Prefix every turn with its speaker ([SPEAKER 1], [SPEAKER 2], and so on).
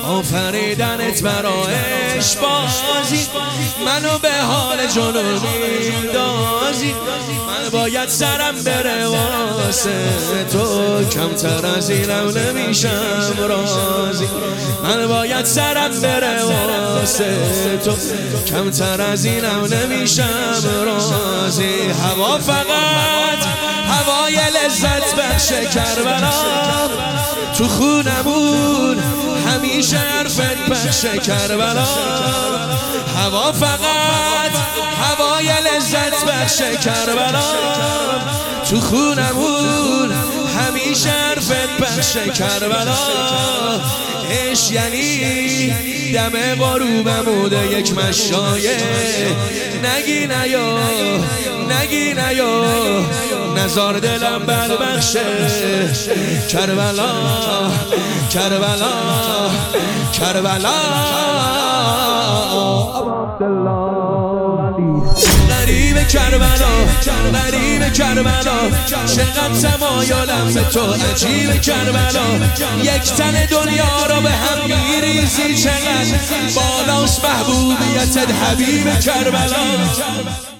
[SPEAKER 1] آفریدنت برایش بازی، منو به حال جنون میندازی. من باید سرم بره واسه تو، کمتر از اینم نمیشم راضی. من باید سرم بره واسه تو، کمتر از اینم نمیشم راضی. هوا فقط هوای لذت بخش کربلا، تو خونمون همیشه حرفت پخش کربلا. هوا فقط هوای لذت بخش کربلا، تو خونمون همیشه حرفت پخش کربلا. عشق یعنی دم غروبمون یک مشایه، نگی نیا نگی نیا، نزار دلم بدبخشه. کربلا کربلا کربلا. غریب کربلا غریب کربلا، چقدر تمایلم به تو عجیب کربلا. یک تن دنیا را به هم میریزی، چقدر بالاست محبوبیتت حبیب کربلا.